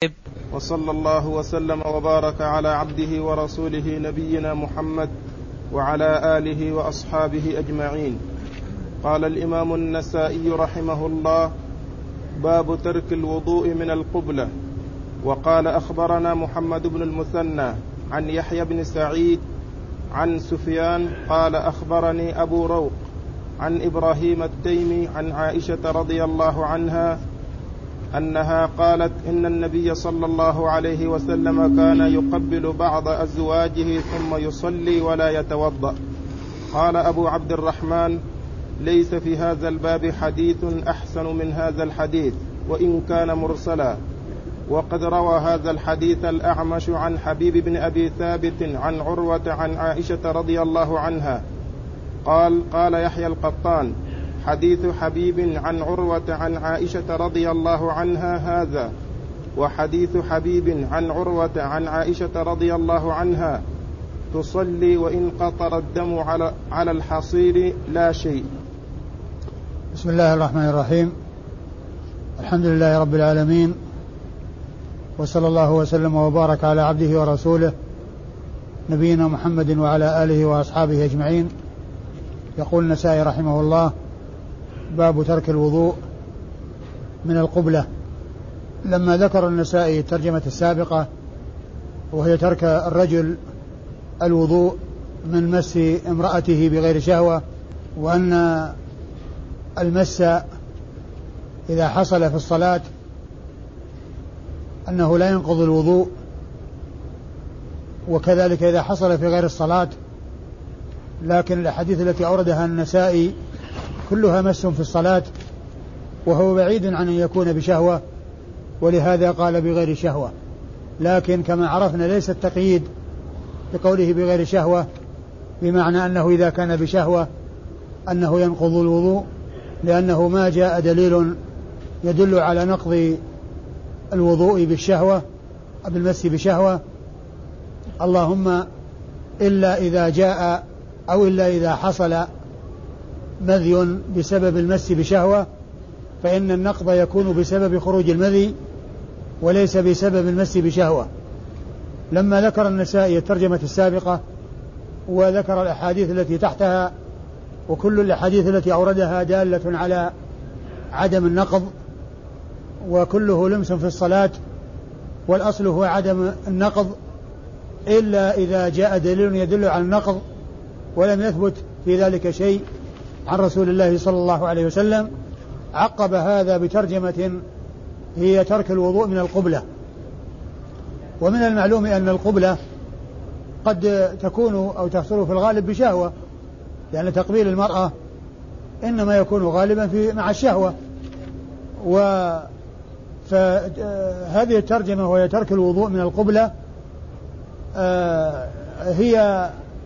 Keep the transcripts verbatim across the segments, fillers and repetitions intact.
وصلى الله وسلم وبارك على عبده ورسوله نبينا محمد وعلى آله وأصحابه أجمعين. قال الإمام النسائي رحمه الله: باب ترك الوضوء من القبلة. وقال: أخبرنا محمد بن المثنى عن يحيى بن سعيد عن سفيان قال: أخبرني أبو روق عن إبراهيم التيمي عن عائشة رضي الله عنها أنها قالت: إن النبي صلى الله عليه وسلم كان يقبل بعض أزواجه ثم يصلي ولا يتوضأ. قال أبو عبد الرحمن: ليس في هذا الباب حديث أحسن من هذا الحديث وإن كان مرسلا. وقد روى هذا الحديث الأعمش عن حبيب بن أبي ثابت عن عروة عن عائشة رضي الله عنها قال: قال يحيى القطان: حديث حبيب عن عروة عن عائشة رضي الله عنها هذا، وحديث حبيب عن عروة عن عائشة رضي الله عنها تصلي وإن قطر الدم على على الحصير لا شيء. بسم الله الرحمن الرحيم. الحمد لله رب العالمين، وصلى الله وسلم وبارك على عبده ورسوله نبينا محمد وعلى آله وأصحابه أجمعين. يقول النسائي رحمه الله: باب ترك الوضوء من القبلة. لما ذكر النسائي الترجمة السابقة وهي ترك الرجل الوضوء من مس امرأته بغير شهوة، وأن المس إذا حصل في الصلاة أنه لا ينقض الوضوء، وكذلك إذا حصل في غير الصلاة، لكن الأحاديث التي أوردها النسائي كلها مس في الصلاة، وهو بعيد عن أن يكون بشهوة، ولهذا قال بغير شهوة. لكن كما عرفنا ليس التقييد بقوله بغير شهوة بمعنى أنه إذا كان بشهوة أنه ينقض الوضوء، لأنه ما جاء دليل يدل على نقض الوضوء بالشهوة بالمس بشهوة، اللهم إلا إذا جاء أو إلا إذا حصل مذي بسبب المس بشهوة، فإن النقض يكون بسبب خروج المذي وليس بسبب المس بشهوة. لما ذكر النسائي الترجمة السابقة وذكر الأحاديث التي تحتها، وكل الأحاديث التي أوردها دالة على عدم النقض، وكله لمس في الصلاة، والأصل هو عدم النقض إلا إذا جاء دليل يدل على النقض، ولم يثبت في ذلك شيء عن رسول الله صلى الله عليه وسلم. عقب هذا بترجمة هي ترك الوضوء من القبلة. ومن المعلوم أن القبلة قد تكون أو تحصل في الغالب بشهوة، لأن يعني تقبيل المرأة إنما يكون غالبا في مع الشهوة. فهذه الترجمة وهي ترك الوضوء من القبلة هي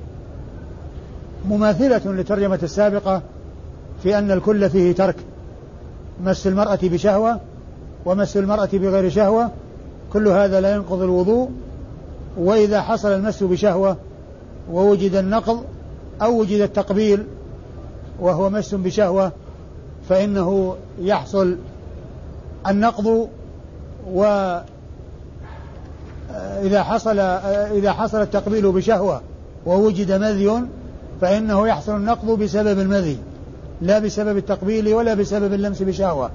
مماثلة للترجمة السابقة في أن الكل فيه ترك، مس المرأة بشهوة ومس المرأة بغير شهوة، كل هذا لا ينقض الوضوء. وإذا حصل المس بشهوة ووجد النقض أو وجد التقبيل وهو مس بشهوة فإنه يحصل النقض. وإذا حصل إذا حصل التقبيل بشهوة ووجد مذي فإنه يحصل النقض بسبب المذي لا بسبب التقبيل ولا بسبب اللمس بشهوة.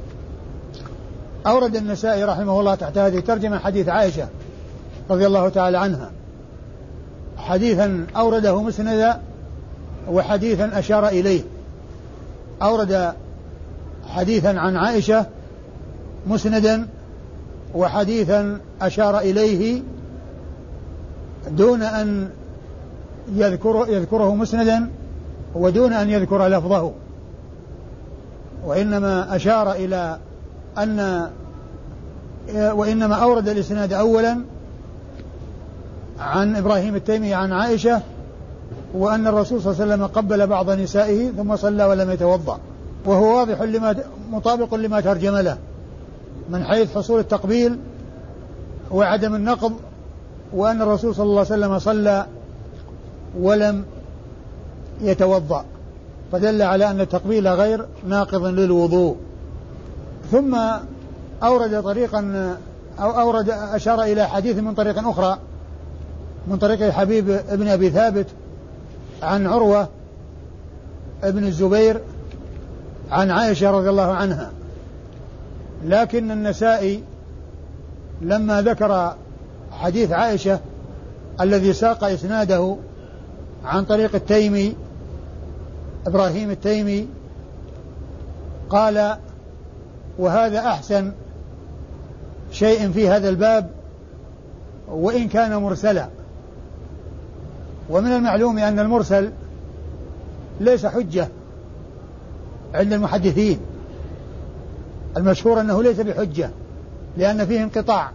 أورد النسائي رحمه الله تحت هذه الترجمة حديث عائشة رضي الله تعالى عنها، حديثا أورده مسندا وحديثا أشار إليه. أورد حديثا عن عائشة مسندا وحديثا أشار إليه دون أن يذكر يذكره مسندا ودون أن يذكر لفظه، وإنما أشار إلى أن وإنما أورد الإسناد أولا عن إبراهيم التيمي عن عائشة، وأن الرسول صلى الله عليه وسلم قبل بعض نسائه ثم صلى ولم يتوضأ، وهو واضح لما مطابق لما ترجم له من حيث حصول التقبيل وعدم النقض، وأن الرسول صلى الله عليه وسلم صلى ولم يتوضأ، فدل على أن التقبيل غير ناقض للوضوء. ثم أورد طريقا أو أورد أشار إلى حديث من طريق أخرى من طريق حبيب ابن أبي ثابت عن عروة ابن الزبير عن عائشة رضي الله عنها. لكن النسائي لما ذكر حديث عائشة الذي ساق إسناده عن طريق التيمي إبراهيم التيمي قال وهذا أحسن شيء في هذا الباب وإن كان مرسلا. ومن المعلوم أن المرسل ليس حجة عند المحدثين، المشهور أنه ليس بحجة لأن فيه انقطاع.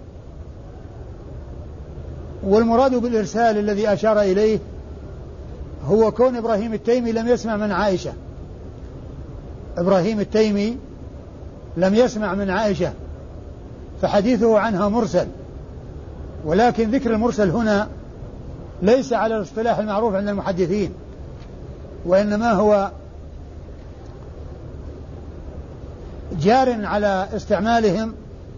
والمراد بالإرسال الذي أشار إليه هو كون إبراهيم التيمي لم يسمع من عائشة، إبراهيم التيمي لم يسمع من عائشة فحديثه عنها مرسل. ولكن ذكر المرسل هنا ليس على الاصطلاح المعروف عند المحدثين، وإنما هو جار على استعمالهم،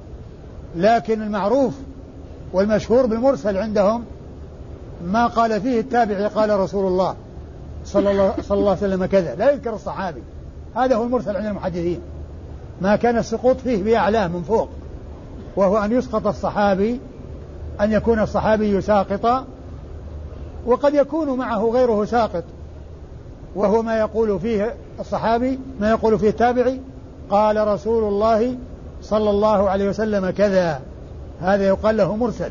لكن المعروف والمشهور بالمرسل عندهم ما قال فيه التابعي قال رسول الله صلى الله, صلى الله عليه وسلم كذا، لا يذكر الصحابي. هذا هو المرسل عند المحدثين، ما كان السقوط فيه بأعلاه من فوق، وهو أن يسقط الصحابي، أن يكون الصحابي ساقطا، وقد يكون معه غيره ساقط، وهو ما يقول فيه الصحابي ما يقول فيه التابعي قال رسول الله صلى الله عليه وسلم كذا، هذا يقال له مرسل.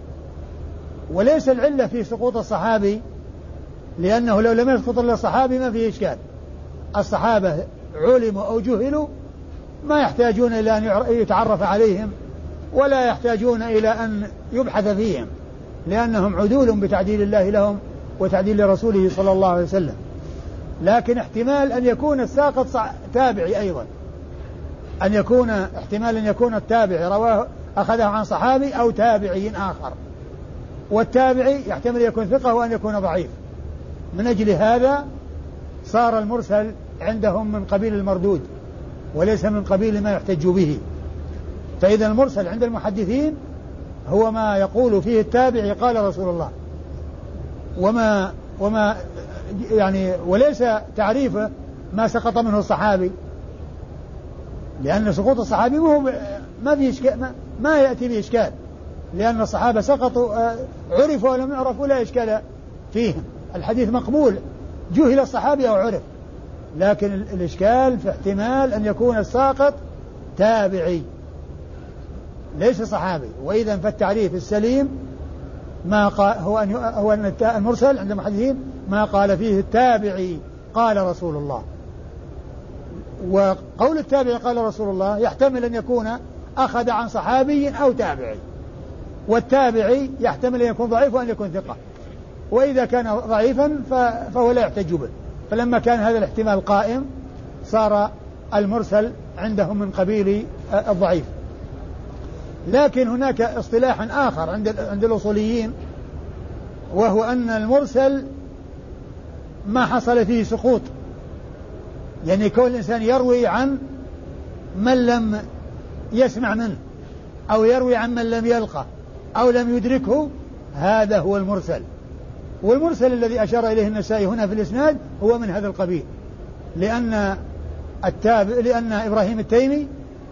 وليس العلة في سقوط الصحابي، لأنه لو لم يسقط إلا الصحابي ما فيه إشكال. الصحابة علموا أو جهلوا ما يحتاجون إلى أن يتعرف عليهم ولا يحتاجون إلى أن يبحث فيهم، لأنهم عدول بتعديل الله لهم وتعديل رسوله صلى الله عليه وسلم. لكن احتمال أن يكون الساقط تابعي أيضا، أن يكون احتمال أن يكون التابعي رواه أخذه عن صحابي أو تابعي آخر، والتابعي يحتمل يكون ثقة وأن يكون ضعيف. من أجل هذا صار المرسل عندهم من قبيل المردود وليس من قبيل ما يحتج به. فإذا المرسل عند المحدثين هو ما يقول فيه التابعي قال رسول الله، وما وما يعني وليس تعريفه ما سقط منه الصحابي، لأن سقوط الصحابي هو ما في إشكال، ما, ما يأتي بإشكال، لأن الصحابة سقطوا عرفوا ولم يعرفوا لا إشكال فيهم، الحديث مقبول جهل الصحابي أو عرف. لكن الإشكال في احتمال أن يكون الساقط تابعي ليس صحابي. وإذا فالتعريف السليم ما قال هو أن هو أن المرسل عند المحدثين ما قال فيه التابعي قال رسول الله. وقول التابعي قال رسول الله يحتمل أن يكون أخذ عن صحابي أو تابعي، والتابعي يحتمل أن يكون ضعيف وأن يكون ثقة، وإذا كان ضعيفا فهو لا يحتج به. فلما كان هذا الاحتمال قائم صار المرسل عندهم من قبيل الضعيف. لكن هناك اصطلاح آخر عند عند الأصوليين، وهو أن المرسل ما حصل فيه سقوط، يعني كل إنسان يروي عن من لم يسمع منه أو يروي عن من لم يلقى أو لم يدركه، هذا هو المرسل. والمرسل الذي أشار إليه النسائي هنا في الإسناد هو من هذا القبيل، لأن التابع لأن إبراهيم التيمي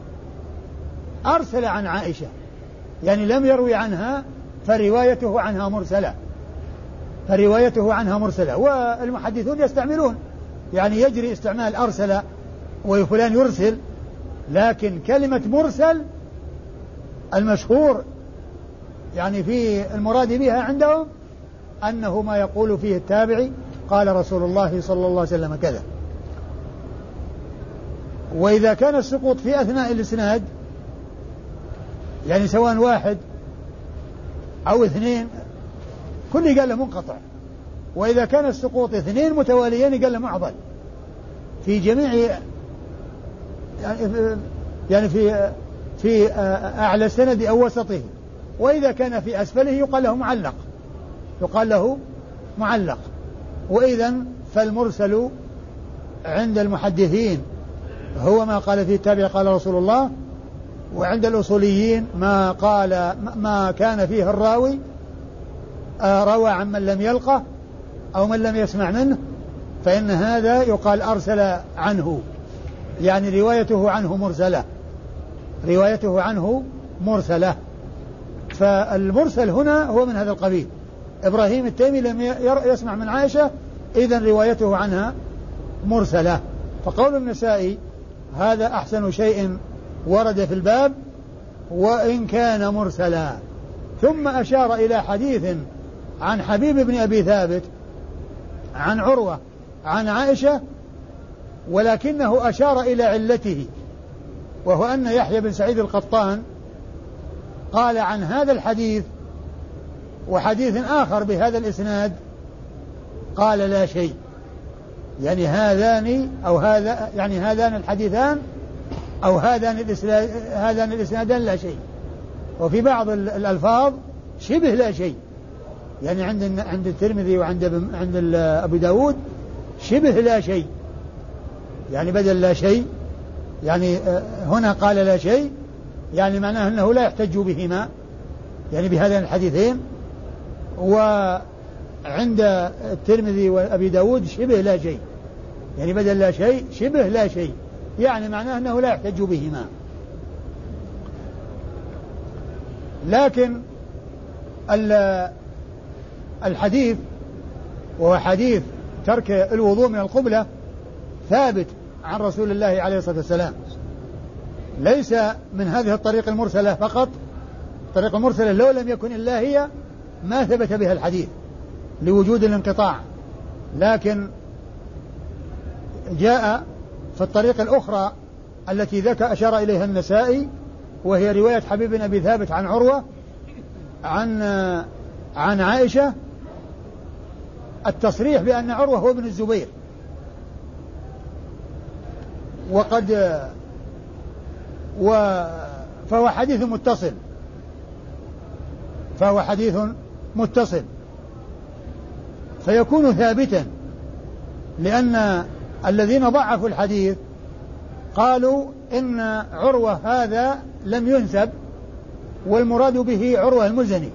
أرسل عن عائشة، يعني لم يروي عنها فروايته عنها مرسلة فروايته عنها مرسلة والمحدثون يستعملون، يعني يجري استعمال أرسل وفلان يرسل، لكن كلمة مرسل المشهور يعني في المراد بها عندهم أنه ما يقول فيه التابعي قال رسول الله صلى الله عليه وسلم كذا. وإذا كان السقوط في أثناء الإسناد، يعني سواء واحد أو اثنين كل قال له منقطع، وإذا كان السقوط اثنين متواليين قال له معضل في جميع يعني في في أعلى السند أو وسطه، وإذا كان في أسفله يقال له معلق يقال له معلق. وإذا فالمرسل عند المحدثين هو ما قال فيه التابع قال رسول الله، وعند الأصوليين ما قال ما كان فيه الراوي روى عن من لم يلقه أو من لم يسمع منه فإن هذا يقال أرسل عنه، يعني روايته عنه مرسلة، روايته عنه مرسلة. فالمرسل هنا هو من هذا القبيل. إبراهيم التيمي لم يسمع من عائشة، إذن روايته عنها مرسلة. فقول النسائي هذا أحسن شيء ورد في الباب وإن كان مرسلا. ثم أشار إلى حديث عن حبيب بن أبي ثابت عن عروة عن عائشة، ولكنه أشار إلى علته، وهو أن يحيى بن سعيد القطان قال عن هذا الحديث وحديث آخر بهذا الإسناد قال لا شيء، يعني هذان أو هذا يعني هذان الحديثان أو هذان الإسناد هذان الإسنادان لا شيء، وفي بعض الألفاظ شبه لا شيء، يعني عند عند الترمذي وعند عند أبي داود شبه لا شيء، يعني بدل لا شيء، يعني هنا قال لا شيء، يعني معناه أنه لا يحتج بهما، يعني بهذين الحديثين. وعند الترمذي وأبي داود شبه لا شيء، يعني بدل لا شيء شبه لا شيء، يعني معناه أنه لا يحتج بهما. لكن الحديث وهو حديث ترك الوضوء من القبلة ثابت عن رسول الله عليه الصلاة والسلام، ليس من هذه الطريق المرسلة فقط. الطريق المرسلة لو لم يكن إلا هي ما ثبت بها الحديث لوجود الانقطاع، لكن جاء في الطريق الأخرى التي ذاك أشار إليها النسائي، وهي رواية حبيب بن أبي ثابت عن عروة عن عن عائشة، التصريح بأن عروة هو ابن الزبير، وقد و فهو حديث متصل فهو حديث متصل فيكون ثابتا، لأن الذين ضعفوا الحديث قالوا إن عروة هذا لم ينسب والمراد به عروة المزني،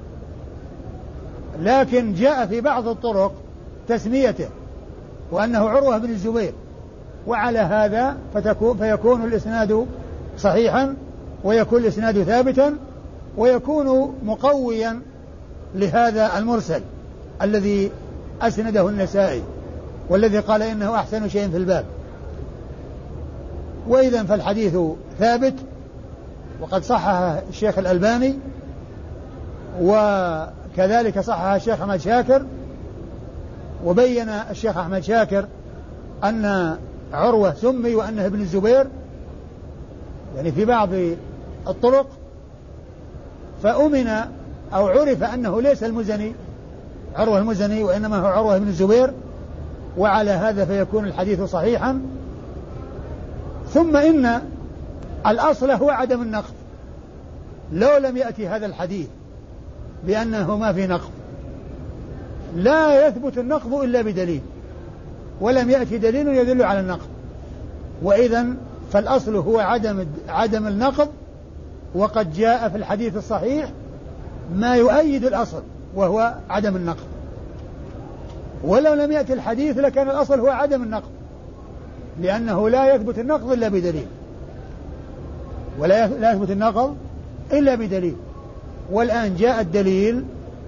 لكن جاء في بعض الطرق تسميته وأنه عروة بن الزبير، وعلى هذا فتكون فيكون الإسناد صحيحا ويكون الإسناد ثابتا ويكون مقويا لهذا المرسل الذي أسنده النسائي والذي قال إنه أحسن شيء في الباب. وإذا فالحديث ثابت، وقد صححه الشيخ الألباني، وكذلك صححه الشيخ أحمد شاكر، وبين الشيخ أحمد شاكر أن عروة سمي وأنه ابن الزبير، يعني في بعض الطرق، فأمن أو عرف أنه ليس المزني عروة المزني وإنما هو عروة بن الزبير، وعلى هذا فيكون الحديث صحيحا. ثم إن الأصل هو عدم النقض، لو لم يأتي هذا الحديث بأنه ما في نقض لا يثبت النقض إلا بدليل، ولم يأتي دليل يدل على النقض، وإذا فالأصل هو عدم عدم النقض، وقد جاء في الحديث الصحيح ما يؤيد الأصل وهو عدم النقض. ولو لم يأتي الحديث لكان الأصل هو عدم النقض، لأنه لا يثبت النقض إلا بدليل، ولا لا يثبت النقض إلا بدليل. والآن جاء الدليل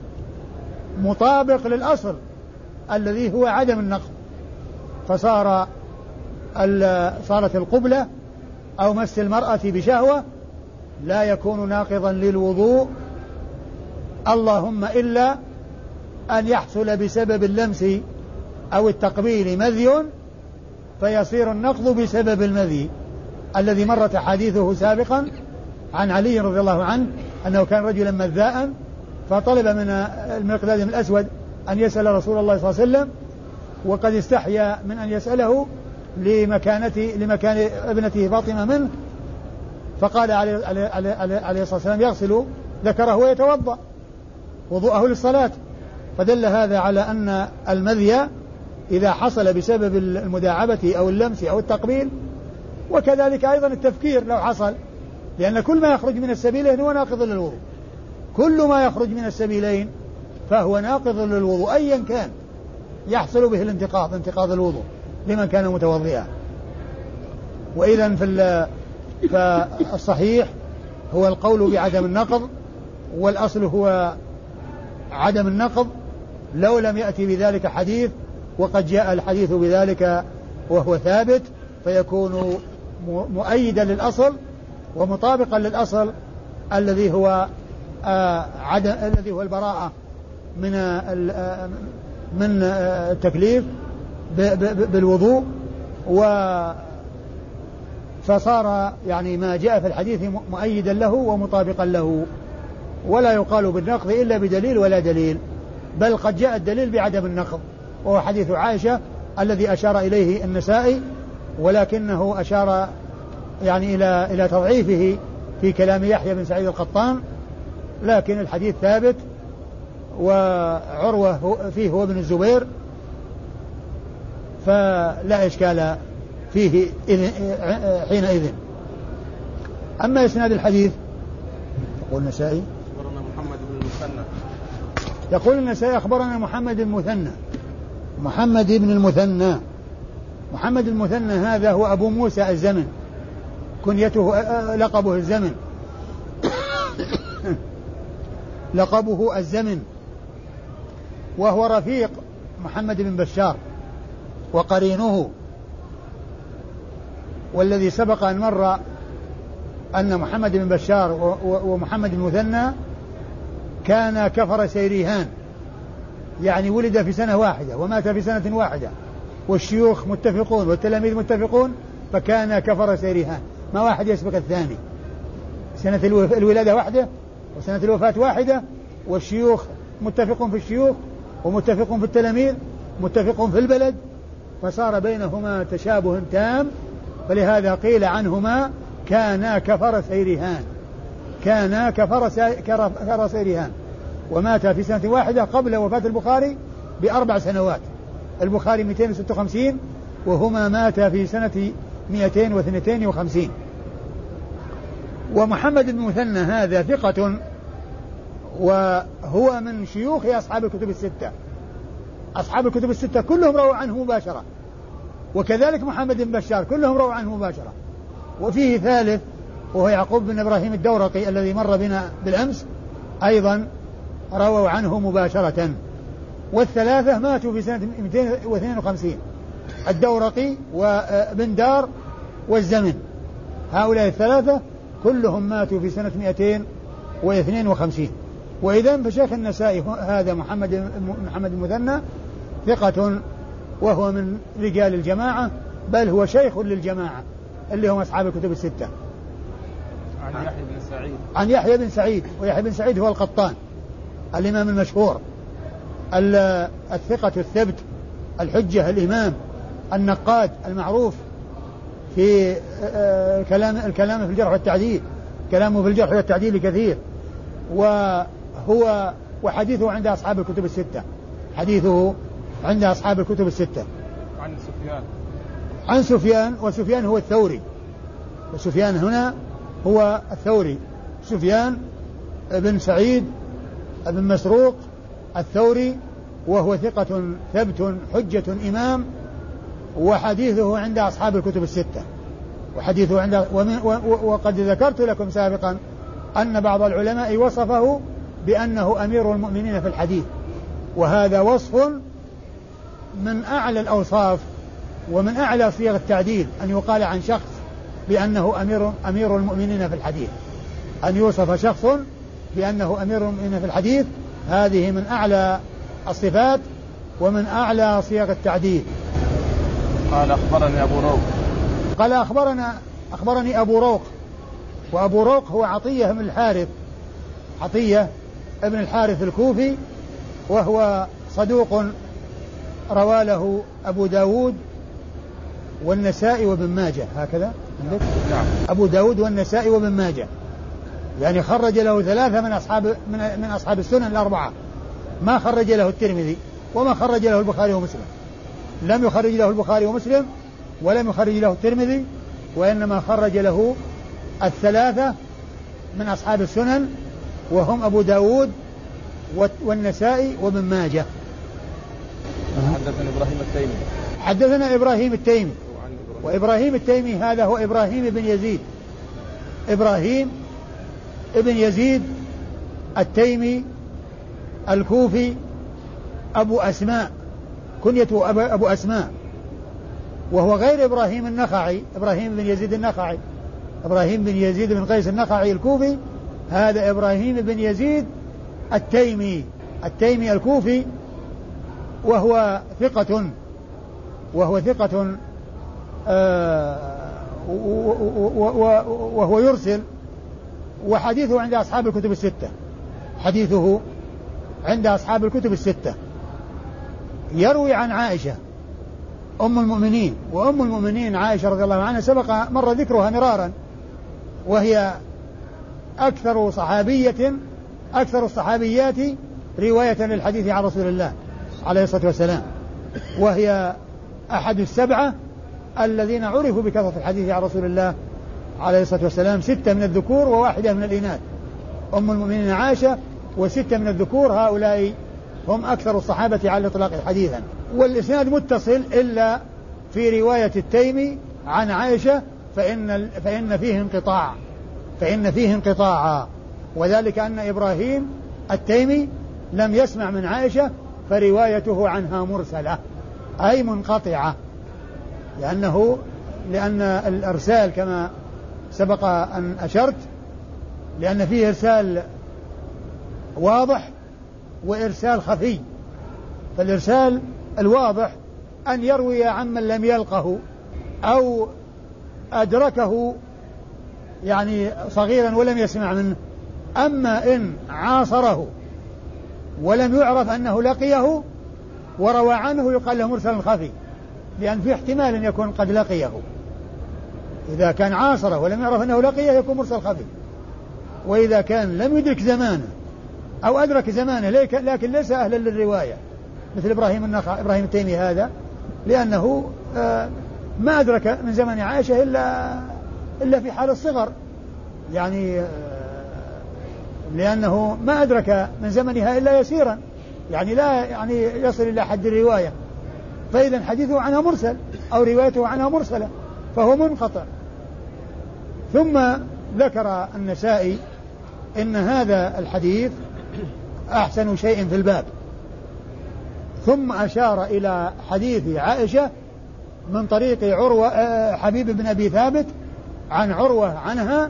مطابق للأصل الذي هو عدم النقض، فصار صارت القبلة أو مس المرأة بشهوة لا يكون ناقضا للوضوء، اللهم إلا أن يحصل بسبب اللمس أو التقبيل مذي فيصير النقض بسبب المذي الذي مرت حديثه سابقا عن علي رضي الله عنه أنه كان رجلا مذاء، فطلب من المقداد بن الأسود أن يسأل رسول الله صلى الله عليه وسلم، وقد استحيا من أن يسأله لمكانته لمكان ابنته فاطمة منه، فقال عليه, عليه, عليه, عليه الصلاة والسلام يغسل ذكره ويتوضأ وضوءه للصلاة، فدل هذا على أن المذي إذا حصل بسبب المداعبة أو اللمس أو التقبيل، وكذلك أيضا التفكير لو حصل لأن كل ما يخرج من السبيلين هو ناقض للوضوء، كل ما يخرج من السبيلين فهو ناقض للوضوء أيا كان يحصل به الانتقاض، انتقاض الوضوء لمن كان متوضئا. وإذا فالصحيح هو القول بعدم النقض، والأصل هو عدم النقض لو لم يأتي بذلك حديث، وقد جاء الحديث بذلك وهو ثابت فيكون مؤيدا للأصل ومطابقا للأصل الذي هو آه عدم الذي هو البراءة من آه من آه التكليف بالوضوء. و فصار يعني ما جاء في الحديث مؤيدا له ومطابقا له، ولا يقال بالنقض إلا بدليل ولا دليل، بل قد جاء الدليل بعدم النقض وهو حديث عائشة الذي أشار إليه النسائي، ولكنه أشار يعني إلى إلى تضعيفه في كلام يحيى بن سعيد القطان، لكن الحديث ثابت وعروة فيه هو ابن الزبير، فلا إشكال فيه حينئذ. أما إسناد الحديث يقول النسائي أخبرنا محمد بن المثنى يقول النسائي أخبرنا محمد بن المثنى محمد بن المثنى محمد المثنى هذا هو أبو موسى الزمن، كنيته لقبه الزمن لقبه الزمن، وهو رفيق محمد بن بشار وقرينه، والذي سبق أن مر أن محمد بن بشار ومحمد بن المثنى كان كفر سيريهان، يعني ولد في سنة واحدة ومات في سنة واحدة، والشيوخ متفقون والتلاميذ متفقون، فكان كفر سيريهان، ما واحد يسبق الثاني، سنة الولادة واحدة وسنة الوفاة واحدة، والشيوخ متفقون في الشيوخ ومتفقون في التلاميذ متفقون في البلد، فصار بينهما تشابه تام، فلهذا قيل عنهما كانا كفر سيريهان، كانا كفر سيريهان، ومات في سنة واحدة قبل وفاة البخاري بأربع سنوات، البخاري مئتين وستة وخمسين وهما ماتا في سنة مئتين واثنين وخمسين. ومحمد بن مثنى هذا ثقة، وهو من شيوخ أصحاب الكتب الستة، أصحاب الكتب الستة كلهم رووا عنه مباشرة، وكذلك محمد بن بشار كلهم رووا عنه مباشرة. وفيه ثالث وهو يعقوب بن إبراهيم الدورقي الذي مر بنا بالأمس أيضا رووا عنه مباشرة، والثلاثة ماتوا في سنة مئتين واثنين وخمسين، الدورقي وابن دار والزمن، هؤلاء الثلاثة كلهم ماتوا في سنة مئتين واثنين وخمسين. وإذن فشيخ النسائي هذا محمد محمد المثنى ثقة، وهو من رجال الجماعة، بل هو شيخ للجماعة اللي هم أصحاب الكتب الستة. عن يحيى بن سعيد عن يحيى بن سعيد ويحيى بن سعيد هو القطان الإمام المشهور الثقة الثبت الحجة الإمام النقاد المعروف في كلام الكلام في الجرح والتعديل، كلامه في الجرح والتعديل كثير، وهو وحديثه عند أصحاب الكتب الستة، حديثه عند أصحاب الكتب الستة. عن سفيان عن سفيان وسفيان هو الثوري، وسفيان هنا هو الثوري، سفيان بن سعيد بن مسروق الثوري، وهو ثقة ثبت حجة إمام، وحديثه عند أصحاب الكتب الستة، وحديثه عند وقد ذكرت لكم سابقا أن بعض العلماء وصفه بأنه أمير المؤمنين في الحديث، وهذا وصف من أعلى الأوصاف ومن أعلى صيغ التعديل، أن يقال عن شخص بأنه أمير أمير المؤمنين في الحديث، أن يوصف شخص بأنه أمير المؤمنين في الحديث، هذه من أعلى الصفات ومن أعلى صيغ التعديل. قال أخبرني أبو روق قال أخبرنا أخبرني أبو روق، وأبو روق هو عطية بن الحارث، عطية ابن الحارث الكوفي، وهو صدوق روى له أبو داود والنسائي وابن ماجه، هكذا عندك؟ نعم. أبو داود والنسائي وابن ماجه، يعني خرج له ثلاثة من أصحاب من, من أصحاب السنن الأربعة، ما خرج له الترمذي وما خرج له البخاري ومسلم، لم يخرج له البخاري ومسلم ولم يخرج له الترمذي، وإنما خرج له الثلاثة من أصحاب السنن وهم أبو داود والنسائي وابن ماجه. حدثنا إبراهيم التيمي حدثنا إبراهيم التيمي وإبراهيم التيمي هذا هو إبراهيم بن يزيد إبراهيم ابن يزيد التيمي الكوفي أبو أسماء كنيته أبو أسماء، وهو غير إبراهيم النخعي إبراهيم بن يزيد النخعي إبراهيم بن يزيد بن قيس النخعي الكوفي، هذا إبراهيم بن يزيد التيمي التيمي الكوفي، وهو ثقة وهو ثقة آه وهو يرسل، وحديثه عند أصحاب الكتب الستة حديثه عند أصحاب الكتب الستة. يروي عن عائشة أم المؤمنين، وأم المؤمنين عائشة رضي الله عنها سبق مر ذكرها مرارا، وهي أكثر صحابية أكثر الصحابيات رواية للحديث عن رسول الله عليه الصلاة والسلام، وهي أحد السبعة الذين عرفوا بكثرة الحديث عن رسول الله عليه الصلاة والسلام، ستة من الذكور وواحدة من الإناث، أم المؤمنين عائشة وستة من الذكور، هؤلاء هم أكثر الصحابة على الإطلاق حديثا. والإسناد متصل إلا في رواية التيمي عن عائشة فإن, فإن فيه انقطاع فإن فيه انقطاعا وذلك أن إبراهيم التيمي لم يسمع من عائشة فروايته عنها مرسلة أي منقطعة، لأنه لأن الإرسال كما سبق أن أشرت لأن فيه إرسال واضح وإرسال خفي. فالإرسال الواضح أن يروي عمن لم يلقه أو أدركه يعني صغيرا ولم يسمع منه، أما إن عاصره ولم يعرف أنه لقيه وروى عنه يقال له مرسل خفي، لأن في احتمال أن يكون قد لقيه، إذا كان عاصره ولم يعرف أنه لقيه يكون مرسل خفي، وإذا كان لم يدرك زمانه أو أدرك زمانه لكن ليس أهلا للرواية مثل إبراهيم النخعي إبراهيم التيمي هذا، لأنه ما أدرك من زمن عائشة إلا إلا في حال الصغر، يعني لأنه ما أدرك من زمنها إلا يسيرا، يعني لا يعني يصل إلى حد الرواية، فإذا حديثه عنها مرسل أو روايته عنها مرسلة فهو منقطع. ثم ذكر النسائي إن هذا الحديث أحسن شيء في الباب، ثم أشار إلى حديث عائشة من طريق عروة حبيب بن أبي ثابت عن عروة عنها،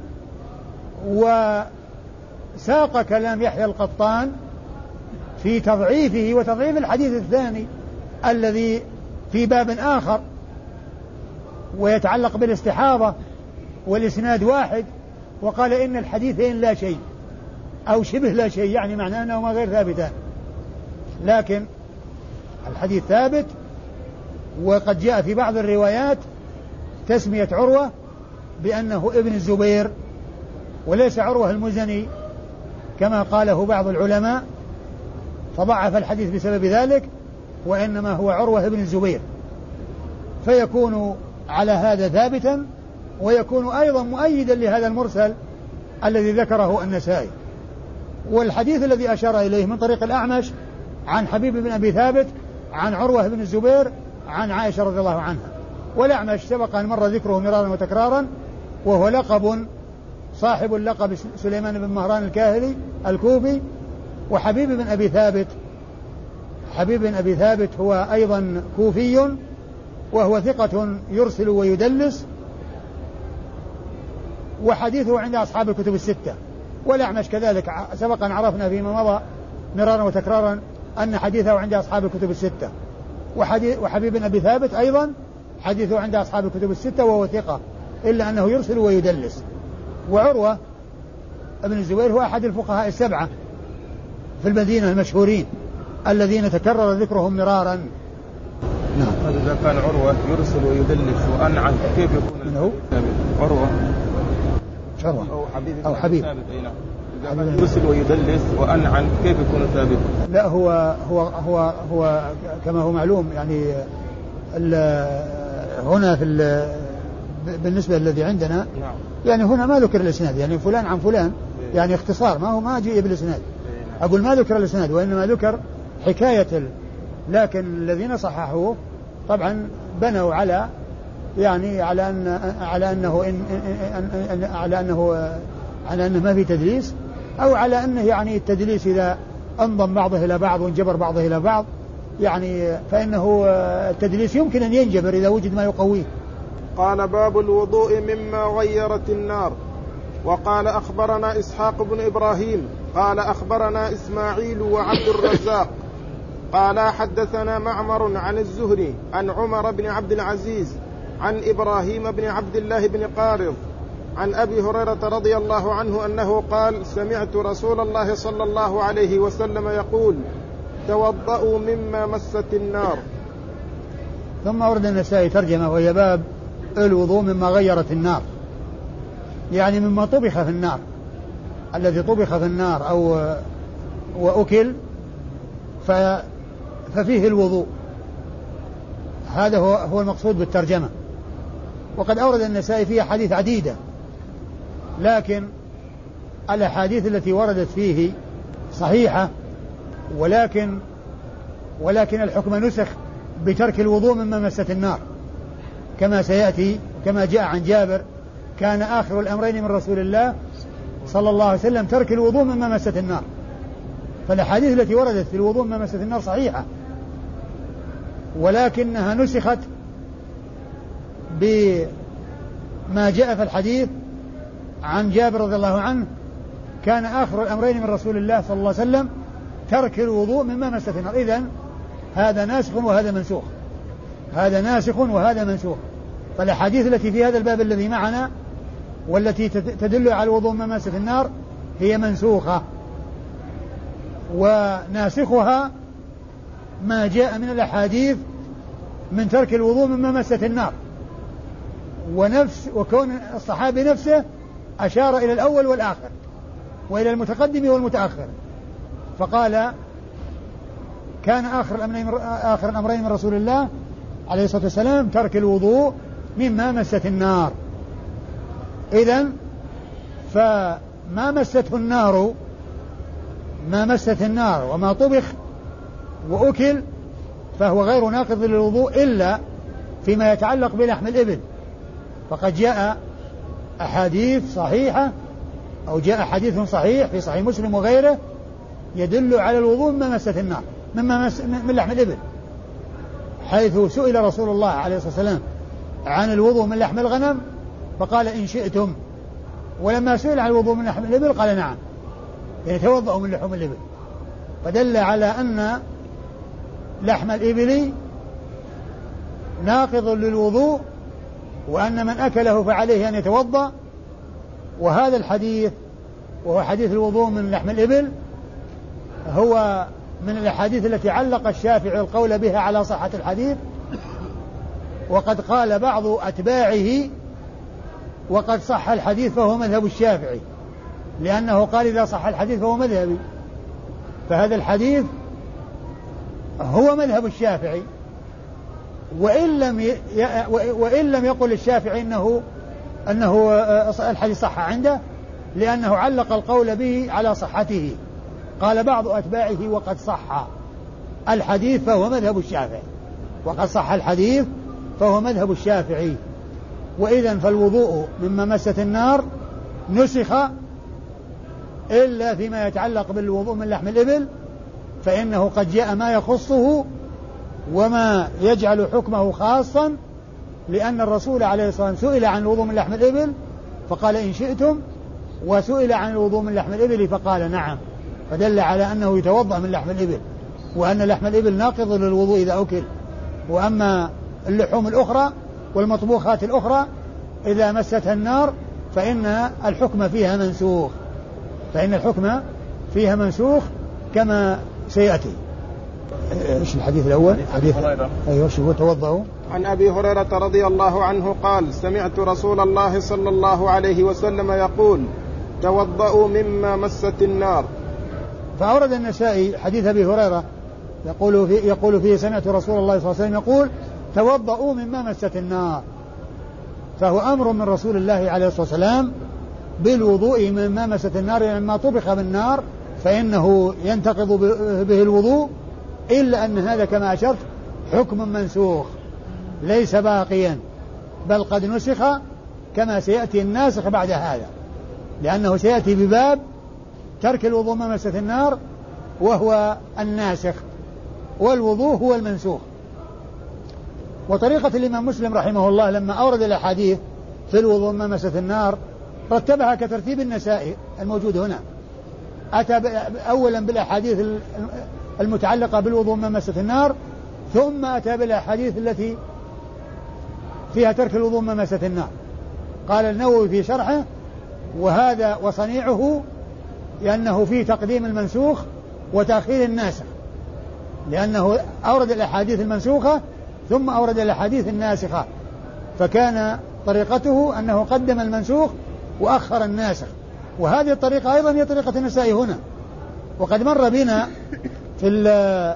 وساق كلام يحيى القطان في تضعيفه وتضعيف الحديث الثاني الذي في باب آخر ويتعلق بالاستحاضة والإسناد واحد، وقال إن الحديثين لا شيء أو شبه لا شيء، يعني معناه أنهما غير ثابتان، لكن الحديث ثابت. وقد جاء في بعض الروايات تسمية عروة بأنه ابن الزبير وليس عروة المزني كما قاله بعض العلماء فضعف الحديث بسبب ذلك، وإنما هو عروة ابن الزبير، فيكون على هذا ثابتا ويكون أيضا مؤيدا لهذا المرسل الذي ذكره النسائي. والحديث الذي أشار إليه من طريق الأعمش عن حبيب بن أبي ثابت عن عروة بن الزبير عن عائشة رضي الله عنها، والأعمش سبق أن مر ذكره مرارا وتكرارا، وهو لقب صاحب اللقب سليمان بن مهران الكاهلي الكوفي. وحبيب بن أبي ثابت حبيب بن أبي ثابت هو أيضا كوفي وهو ثقة يرسل ويدلس، وحديثه عند أصحاب الكتب الستة. والأعمش كذلك سبق أن عرفنا فيما مضى مرارا وتكرارا أن حديثه عند أصحاب الكتب الستة. وحبيب بن أبي ثابت أيضا حديثه عند أصحاب الكتب الستة وهو ثقة إلا أنه يرسل ويدلس. وعروة ابن الزبير هو أحد الفقهاء السبعة في المدينة المشهورين الذين تكرر ذكرهم مرارا. نعم. إذا كان عروة يرسل ويدلس وأنعن كيف يكون من هو؟ عروة عروة أو حبيب أو حبيب إذا يرسل ويدلس وأنعن كيف يكون ثابت؟ لا هو هو هو هو كما هو معلوم، يعني هنا في بالنسبة للذي عندنا نعم. يعني هنا ما ذكر الإسناد، يعني فلان عن فلان يعني اختصار، ما هو ما جاء بالإسناد. أقول ما ذكر الإسناد وإنما ذكر حكاية ال... لكن الذين صححوه طبعا بنوا على يعني على أن على أنه إن... إن... إن... على أنه على أنه ما في تدليس، أو على أنه يعني التدليس إذا انضم بعضه إلى بعض وانجبر بعضه إلى بعض يعني فإنه التدليس يمكن أن ينجبر إذا وجد ما يقويه. قال باب الوضوء مما غيرت النار. وقال أخبرنا إسحاق بن إبراهيم قال أخبرنا إسماعيل وعبد الرزاق قال حدثنا معمر عن الزهري عن عمر بن عبد العزيز عن إبراهيم بن عبد الله بن قارض عن أبي هريرة رضي الله عنه أنه قال سمعت رسول الله صلى الله عليه وسلم يقول توضؤوا مما مست النار. ثم ورد النسائي ترجمة وهي باب الوضوء مما غيرت النار، يعني مما طبخ في النار، الذي طبخ في النار أو وأكل ففيه الوضوء. هذا هو هو المقصود بالترجمة. وقد أورد النسائي فيها حديث عديدة، لكن الأحاديث التي وردت فيه صحيحة، ولكن ولكن الحكم نسخ بترك الوضوء مما مست النار كما سيأتي، كما جاء عن جابر كان آخر الأمرين من رسول الله صلى الله عليه وسلم ترك الوضوء مما مست النار. فالأحاديث التي وردت في الوضوء مما مست النار صحيحة، ولكنها نسخت بما جاء في الحديث عن جابر رضي الله عنه كان آخر الأمرين من رسول الله صلى الله عليه وسلم ترك الوضوء مما مست النار. إذن هذا ناسخ وهذا منسوخ، هذا ناسخ وهذا منسوخ. فالأحاديث التي في هذا الباب الذي معنا والتي تدل على الوضوء مما مست النار هي منسوخة، وناسخها ما جاء من الأحاديث من ترك الوضوء مما مست النار. ونفس وكون الصحابي نفسه أشار إلى الأول والآخر وإلى المتقدم والمتأخر، فقال كان آخر الأمرين, آخر الأمرين من رسول الله عليه الصلاة والسلام ترك الوضوء مما مست النار. إذن فما مسته النار ما مست النار وما طبخ وأكل فهو غير ناقض للوضوء إلا فيما يتعلق بلحم الإبل، فقد جاء أحاديث صحيحة أو جاء حديث صحيح في صحيح مسلم وغيره يدل على الوضوء مما مست النار مما مس من لحم الإبل، حيث سئل رسول الله عليه الصلاة والسلام عن الوضوء من لحم الغنم فقال إن شئتم، ولما سئل عن الوضوء من لحم الإبل قال نعم، يعني توضأوا من لحوم الإبل، فدل على أن لحم الإبل ناقض للوضوء وأن من أكله فعليه أن يتوضأ. وهذا الحديث وهو حديث الوضوء من لحم الإبل هو من الأحاديث التي علق الشافعي القول بها على صحة الحديث، وقد قال بعض أتباعه وقد صح الحديث فهو مذهب الشافعي، لأنه قال إذا صح الحديث فهو مذهبي، فهذا الحديث هو مذهب الشافعي، وإن لم ي... وإن لم يقل الشافعي إنه أنه الحديث صح عنده، لأنه علق القول به على صحته. قال بعض أتباعه وقد صح الحديث فهو مذهب الشافعي، وقد صح الحديث فهو مذهب الشافعي. وإذن فالوضوء مما مست النار نسخ إلا فيما يتعلق بالوضوء من لحم الإبل، فإنه قد جاء ما يخصه وما يجعل حكمه خاصا، لأن الرسول عليه الصلاة والسلام سئل عن الوضوء من لحم الإبل فقال إن شئتم، وسئل عن الوضوء من لحم الإبل فقال نعم، فدل على أنه يتوضأ من لحم الإبل، وأن لحم الإبل ناقض للوضوء إذا أكل. وأما اللحوم الأخرى والمطبوخات الأخرى إذا مستها النار فإن الحكم فيها منسوخ فإن الحكم فيها منسوخ كما سيأتي. ايش الحديث الأول؟ حديث أيوة شو توضأوا. عن أبي هريرة رضي الله عنه قال سمعت رسول الله صلى الله عليه وسلم يقول توضأوا مما مست النار. فأورد النسائي حديث أبي هريرة يقول فيه, يقول فيه سمعت رسول الله صلى الله عليه وسلم يقول توضأوا مما مست النار، فهو أمر من رسول الله عليه الصلاة والسلام بالوضوء مما مست النار، يعني مما طبخ بالنار فإنه ينتقض به الوضوء، إلا أن هذا كما أشرت حكم منسوخ ليس باقيا، بل قد نسخ كما سيأتي الناسخ بعد هذا، لأنه سيأتي بباب ترك الوضوء مما مست النار وهو الناسخ، والوضوء هو المنسوخ. وطريقة الإمام مسلم رحمه الله لما أورد الأحاديث في الوضوء مما مست النار رتبها كترتيب النسائي الموجود هنا. أتى أولا بالأحاديث المتعلقة بالوضوء مما مست النار، ثم أتى بالأحاديث التي فيها ترك الوضوء مما مست النار. قال النووي في شرحه: وهذا وصنيعه لأنه فيه تقديم المنسوخ وتأخير الناسخ، لأنه أورد الأحاديث المنسوخة ثم أورد الأحاديث الناسخة، فكان طريقته أنه قدم المنسوخ وأخر الناسخ. وهذه الطريقة أيضا هي طريقة النسائي هنا. وقد مر بنا في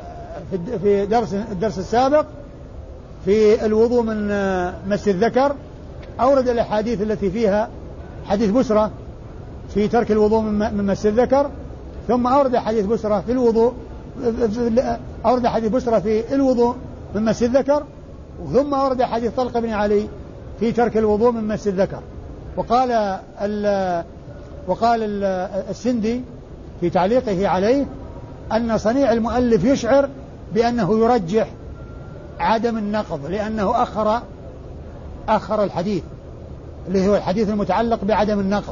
في درس الدرس السابق في الوضوء من مس الذكر أورد الأحاديث التي فيها حديث بسرة في ترك الوضوء من مس الذكر، ثم أورد حديث بسرة في الوضوء أورد حديث بسرة في الوضوء من مس الذكر، ثم أورد حديث طلق بن علي في ترك الوضوء من مس الذكر. وقال ال وقال ال السندي في تعليقه عليه أن صنيع المؤلف يشعر بأنه يرجح عدم النقض، لأنه أخر أخر الحديث اللي هو الحديث المتعلق بعدم النقض،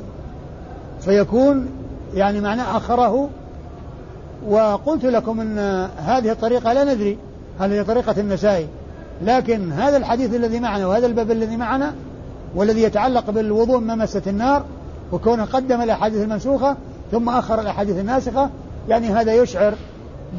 فيكون يعني معناه أخره. وقلت لكم أن هذه الطريقة لا ندري هل هي طريقة النسائي، لكن هذا الحديث الذي معنا وهذا الباب الذي معنا والذي يتعلق بالوضوء مما مست النار، وكونه قدم الأحاديث المنسوخة ثم أخر الأحاديث الناسخة، يعني هذا يشعر ب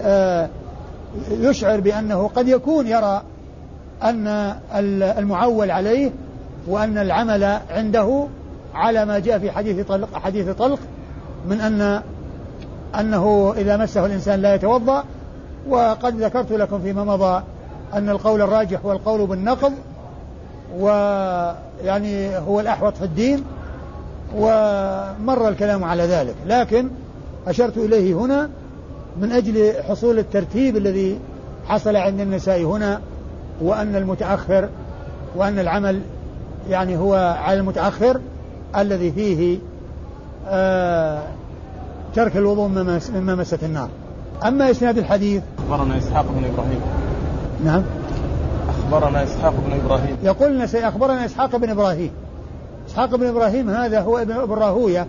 يشعر بأنه قد يكون يرى أن المعول عليه وأن العمل عنده على ما جاء في حديث طلق حديث طلق من أن أنه إذا مسه الإنسان لا يتوضأ. وقد ذكرت لكم فيما مضى أن القول الراجح هو القول بالنقض، ويعني هو الأحوط في الدين، ومر الكلام على ذلك، لكن أشرت إليه هنا من أجل حصول الترتيب الذي حصل عند النساء هنا، وأن المتأخر وأن العمل يعني هو على المتأخر الذي فيه آه ترك الوضوء مما مست النار. أما إسناد الحديث: أخبرنا إسحاق بن إبراهيم. نعم، أخبرنا إسحاق بن إبراهيم. يقول أخبرنا إسحاق بن إبراهيم. إسحاق بن إبراهيم هذا هو ابن راهوية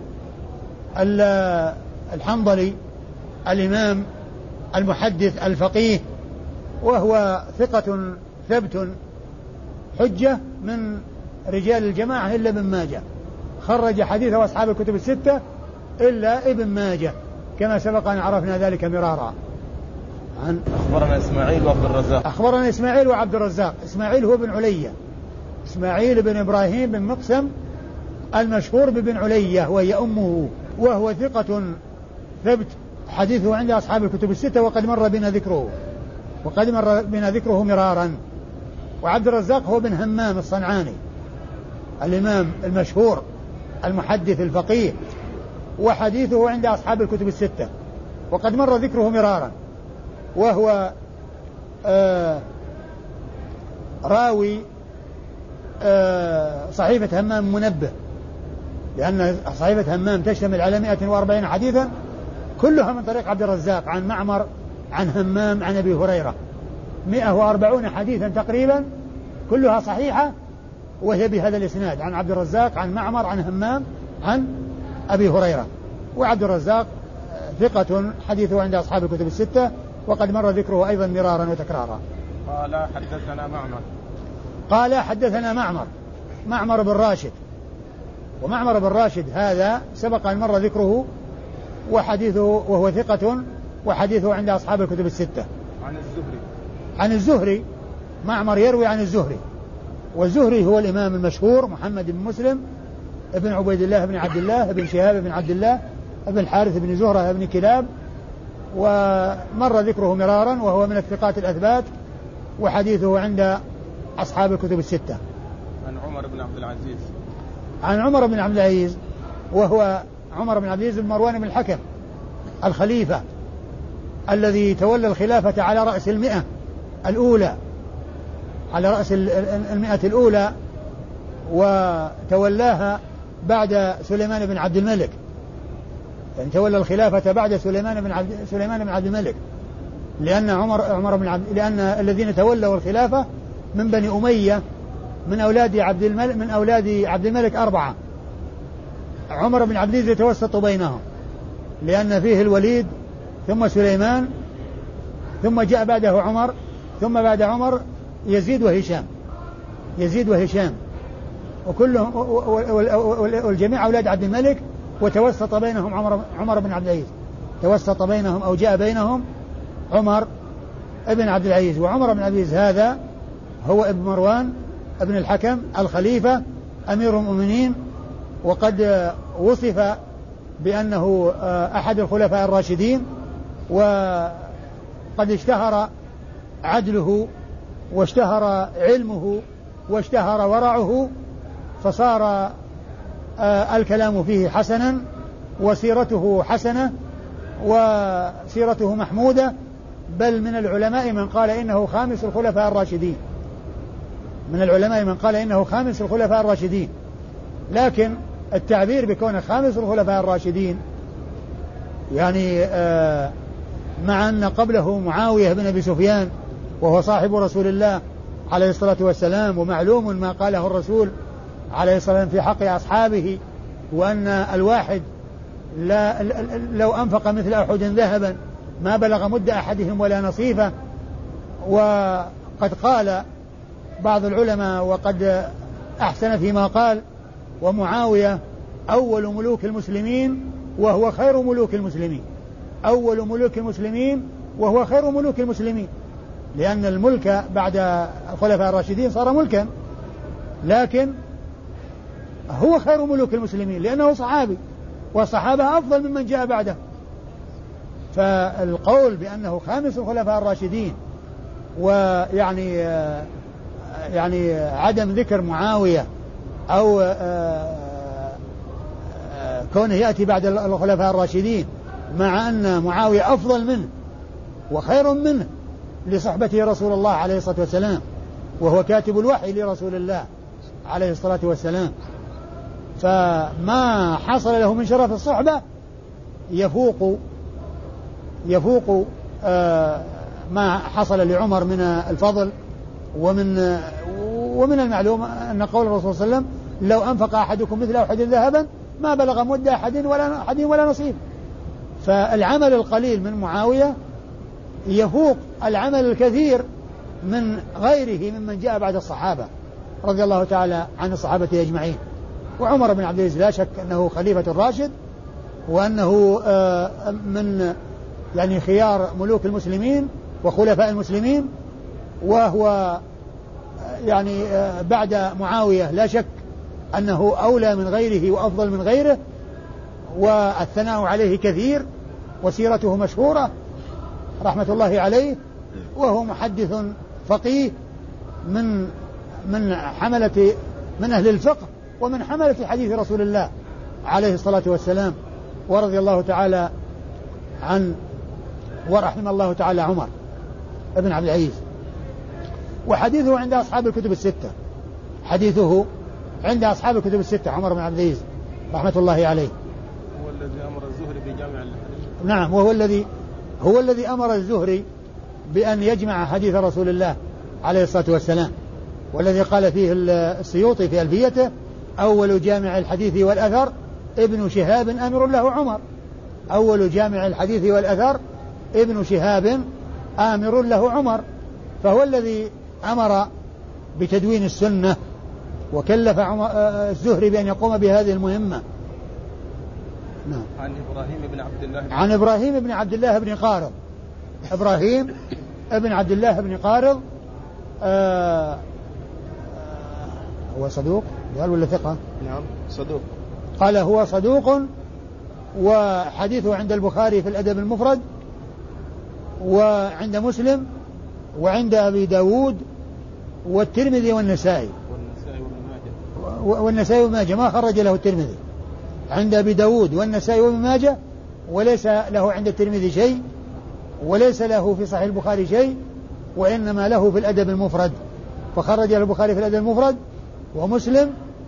الحنظلي الإمام المحدث الفقيه، وهو ثقة ثبت حجة من رجال الجماعة إلا ابن ماجه، خرج حديثه أصحاب الكتب الستة إلا ابن ماجه، كما سبق أن عرفنا ذلك مرارا. عن أخبرنا إسماعيل وعبد الرزاق. أخبرنا إسماعيل وعبد الرزاق. إسماعيل هو بن علية، إسماعيل بن إبراهيم بن مقسم المشهور ببن علية وهي أمه، وهو ثقة ثبت حديثه عند أصحاب الكتب الستة، وقد مر بنا ذكره وقد مر بنا ذكره مرارا. وعبد الرزاق هو بن همام الصنعاني الإمام المشهور المحدث الفقيه، وحديثه عند أصحاب الكتب الستة، وقد مر ذكره مرارا، وهو آه راوي آه صحيفة همام منبه، لأن صحيفة همام تشتمل على مئة وأربعين حديثا كلها من طريق عبد الرزاق عن معمر عن همام عن أبي هريرة، مئة وأربعون حديثا تقريبا كلها صحيحة، وهي بهذا الإسناد عن عبد الرزاق عن معمر عن همام عن أبي هريرة. وعبد الرزاق ثقة حديثه عند أصحاب الكتب الستة، وقد مر ذكره أيضا مرارا وتكرارا. قال حدثنا معمر قال حدثنا معمر معمر بن راشد. ومعمر بن راشد هذا سبق أن مر ذكره وحديثه، وهو ثقة وحديثه عند أصحاب الكتب الستة. عن الزهري عن الزهري معمر يروي عن الزهري، والزهري هو الإمام المشهور محمد بن مسلم ابن عبيد الله بن عبد الله ابن شهاب بن عبد الله ابن الحارث بن زهرة بن كلاب، ومر ذكره مرارا، وهو من الثقات الأثبات، وحديثه عند أصحاب الكتب الستة. عن عمر بن عبد العزيز عن عمر بن عبد العزيز وهو عمر بن عبد العزيز بن مروان بن الحكم الخليفة الذي تولى الخلافة على رأس المئة الأولى على رأس المئة الأولى، وتولاها بعد سليمان بن عبد الملك، يعني تولى الخلافة بعد سليمان بن عبد سليمان بن عبد الملك، لأن عمر عمر بن عبد لأن الذين تولوا الخلافة من بني أمية من أولاد عبد الملك من أولاد عبد الملك أربعة. عمر بن عبد العزيز يتوسط بينهم لأن فيه الوليد ثم سليمان ثم جاء بعده عمر ثم بعد عمر يزيد وهشام يزيد وهشام وكلهم والجميع أولاد عبد الملك، وتوسط بينهم عمر عمر بن عبد العزيز توسط بينهم أو جاء بينهم عمر ابن عبد العزيز. وعمر بن عبد العزيز هذا هو ابن مروان ابن الحكم الخليفة أمير المؤمنين، وقد وصف بأنه أحد الخلفاء الراشدين، وقد اشتهر عدله واشتهر علمه واشتهر ورعه، فصار الكلام فيه حسنا وسيرته حسنة وسيرته محمودة، بل من العلماء من قال إنه خامس الخلفاء الراشدين من العلماء من قال إنه خامس الخلفاء الراشدين. لكن التعبير بكونه خامس الخلفاء الراشدين يعني آه مع أن قبله معاوية بن أبي سفيان وهو صاحب رسول الله عليه الصلاة والسلام، ومعلوم ما قاله الرسول عليه الصلاة والسلام في حق أصحابه، وأن الواحد لا لو أنفق مثل أحد ذهبا ما بلغ مد أحدهم ولا نصيفه. وقد قال بعض العلماء وقد أحسن فيما قال: ومعاوية أول ملوك المسلمين وهو خير ملوك المسلمين أول ملوك المسلمين وهو خير ملوك المسلمين لأن الملك بعد الخلفاء الراشدين صار ملكا، لكن هو خير ملوك المسلمين لأنه صحابي، والصحابة أفضل ممن جاء بعده. فالقول بأنه خامس الخلفاء الراشدين ويعني يعني عدم ذكر معاوية أو كونه يأتي بعد الخلفاء الراشدين مع أن معاوية أفضل منه وخير منه لصحبته رسول الله عليه الصلاة والسلام، وهو كاتب الوحي لرسول الله عليه الصلاة والسلام، فما حصل له من شرف الصحبة يفوق يفوق آه ما حصل لعمر من الفضل. ومن ومن المعلوم أن قول الرسول صلى الله عليه وسلم: لو أنفق أحدكم مثل أحد ذهبا ما بلغ مد أحد ولا أحد ولا نصيب. فالعمل القليل من معاوية يفوق العمل الكثير من غيره ممن جاء بعد الصحابة رضي الله تعالى عن الصحابة أجمعين. وعمر بن عبد العزيز لا شك أنه خليفة الراشد، وأنه من يعني خيار ملوك المسلمين وخلفاء المسلمين، وهو يعني بعد معاوية لا شك أنه أولى من غيره وأفضل من غيره، والثناء عليه كثير وسيرته مشهورة رحمة الله عليه، وهو محدث فقيه من من حملة من أهل الفقه ومن حملة حديث رسول الله عليه الصلاة والسلام. ورضي الله تعالى عن ورحم الله تعالى عمر ابن عبد العزيز. وحديثه عند أصحاب الكتب الستة حديثه عند أصحاب الكتب الستة عمر بن عبد العزيز رحمة الله عليه. هو الذي أمر الزهري بجامع الحديث. نعم، وهو الذي هو الذي أمر الزهري بأن يجمع حديث رسول الله عليه الصلاة والسلام، والذي قال فيه السيوطي في ألفيته: أول جامع الحديث والأثر ابن شهاب آمر له عمر. أول جامع الحديث والأثر ابن شهاب آمر له عمر، فهو الذي أمر بتدوين السنة وكلف الزهري بأن يقوم بهذه المهمة. نعم. عن إبراهيم بن عبد الله بن عن إبراهيم بن عبد الله بن قارض إبراهيم بن عبد الله بن قارض آه هو صدوق قال ولا ثقة؟ نعم صدوق. قال هو صدوق، وحديثه عند البخاري في الأدب المفرد وعند مسلم وعند أبي داود والترمذي والنسائي والنسائي وابن ماجه والنسائي وابن ماجه ما خرج له الترمذي. عند أبي داود والنسائي وابن ماجه، وليس له عند الترمذي شيء، وليس له في صحيح البخاري شيء، وإنما له في الأدب المفرد، فخرج البخاري في الأدب المفرد ومسلم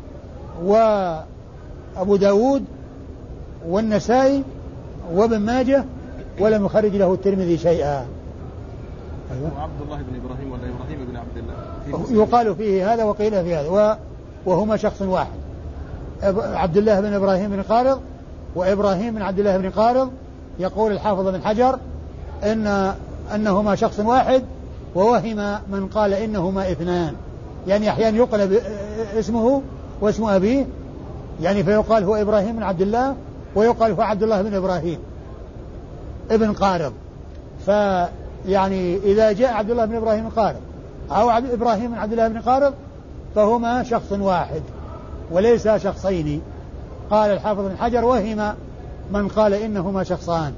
وأبو داود والنسائي وابن ماجه، ولم يخرج له الترمذي شيئا. أيوة. وعبد الله بن إبراهيم ولا إبراهيم بن عبد الله يقال فيه هذا وقيل فيه هذا، وهما شخص واحد، عبد الله بن إبراهيم بن قارض وإبراهيم بن عبد الله بن قارض. يقول الحافظ بن حجر إن أنهما شخص واحد، ووهم من قال إنهما اثنان، يعني أحيانا يقلب اسمه واسم أبيه، يعني فيقال هو إبراهيم بن عبد الله ويقال هو عبد الله بن إبراهيم ابن قارض. فيعني إذا جاء عبد الله بن إبراهيم قارض أو إبراهيم بن عبد الله بن قارض فهما شخص واحد وليس شخصين. قال الحافظ بن حجر وهم من قال إنهما شخصان.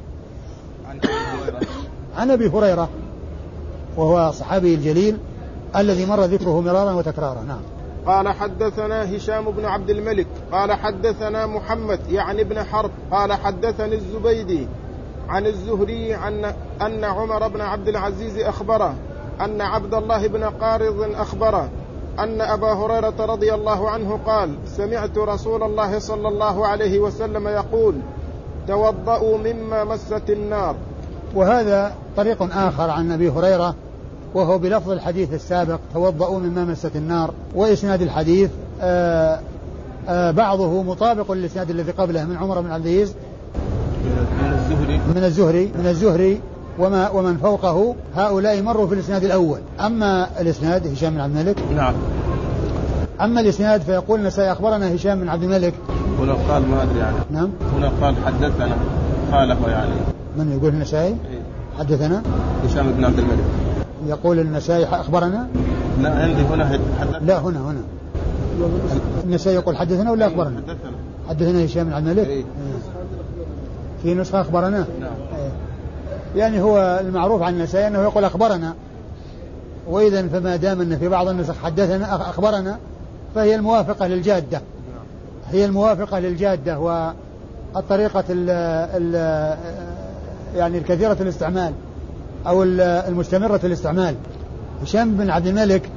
عن أبي هريرة وهو صحابي الجليل الذي مر ذكره مرارا وتكرارا. نعم. قال حدثنا هشام بن عبد الملك قال حدثنا محمد يعني ابن حرب قال حدثني الزبيدي عن الزهري عن أن عمر بن عبد العزيز أخبره أن عبد الله بن قارض أخبره أن أبا هريرة رضي الله عنه قال سمعت رسول الله صلى الله عليه وسلم يقول توضؤوا مما مست النار. وهذا طريق آخر عن أبي هريرة وهو بلفظ الحديث السابق توضؤوا مما مست النار. وإسناد الحديث آآ آآ بعضه مطابق للإسناد الذي قبله من عمر بن عبد العزيز من الزهري من الزهري من الزهري وما ومن فوقه هؤلاء مروا في الإسناد الأول. أما الإسناد هشام بن عبد الملك نعم. أما الإسناد فيقول النسائي أخبرنا هشام بن عبد الملك. هنا قال ما أدري يعني. نعم. هنا قال حدثنا خالف يعني. من يقول النسائي؟ إيه؟ حدثنا هشام بن عبد الملك. يقول النسائي أخبرنا؟ لا عندي هنا حدثنا. لا هنا هنا النسائي يقول حدثنا ولا أخبرنا؟ حدثنا. حدثنا هشام بن عبد الملك. إيه؟ في نسخة أخبرنا. نعم. إيه؟ يعني هو المعروف عن النسائي أنه يقول أخبرنا، وإذا فما دام أن في بعض النسخ حدثنا أخبرنا فهي الموافقة للجادة، هي الموافقة للجادة والطريقة ال ال يعني الكثيرة الاستعمال أو المستمرة الاستعمال. هشام بن عبد الملك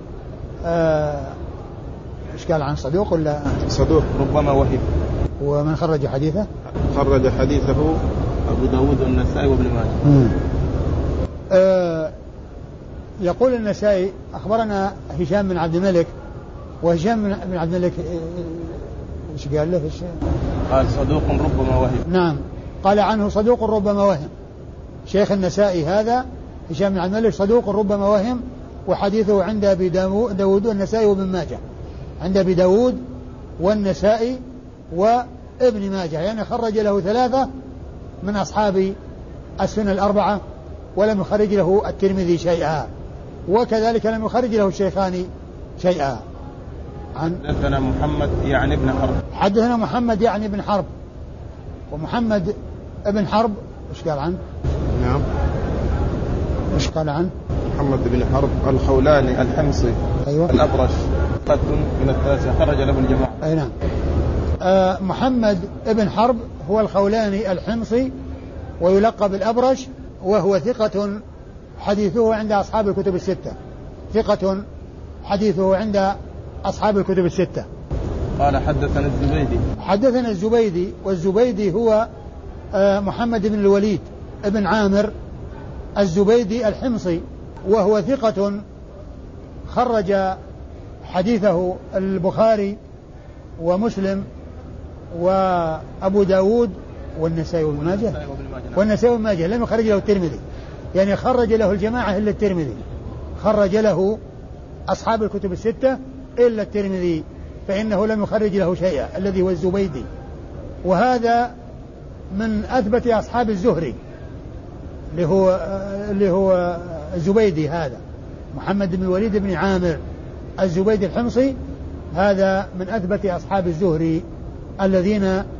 ايش قال عن صدوق ولا صدوق ربما وهم. ومن خرج حديثه؟ خرج حديثه أبو داود والنسائي وابن ماجه. آه يقول النسائي أخبرنا هشام بن عبد الملك، وهشام بن عبد الملك ايش قال له؟ قال صدوق ربما وهم. نعم قال عنه صدوق ربما وهم. شيخ النسائي هذا هشام بن عبد الملك صدوق ربما وهم، وحديثه عند أبي داود والنسائي وابن ماجه، عند أبي داود والنسائي وابن ماجه، يعني خرج له ثلاثة من أصحاب السنة الأربعة، ولم يخرج له الترمذي شيئا، وكذلك لم يخرج له الشيخان شيئا. عن حدثنا محمد يعني ابن حرب. حدثنا محمد يعني ابن حرب، ومحمد ابن حرب ايش قال عنه؟ نعم ايش قال عنه؟ محمد بن حرب الخولاني الحمصي. أيوة. الأبرش قد من الثلاثة خرج له الجماعة. أي نعم. آه محمد ابن حرب هو الخولاني الحمصي ويلقب الأبرش، وهو ثقة حديثه عند أصحاب الكتب الستة، ثقة حديثه عند أصحاب الكتب الستة. قال حدثنا الزبيدي. حدثنا الزبيدي، والزبيدي هو آه محمد بن الوليد ابن عامر الزبيدي الحمصي، وهو ثقة خرج حديثه البخاري ومسلم وأبو داود والنسائي وابن ماجه والنسائي وابن ماجه، لم يخرج له الترمذي، يعني خرج له الجماعة إلا الترمذي، خرج له أصحاب الكتب الستة إلا الترمذي، فإنه لم يخرج له شيئا الذي هو الزبيدي. وهذا من أثبت أصحاب الزهري اللي هو اللي هو الزبيدي، هذا محمد بن الوليد بن عامر الزبيدي الحمصي، هذا من أثبت أصحاب الزهري الذين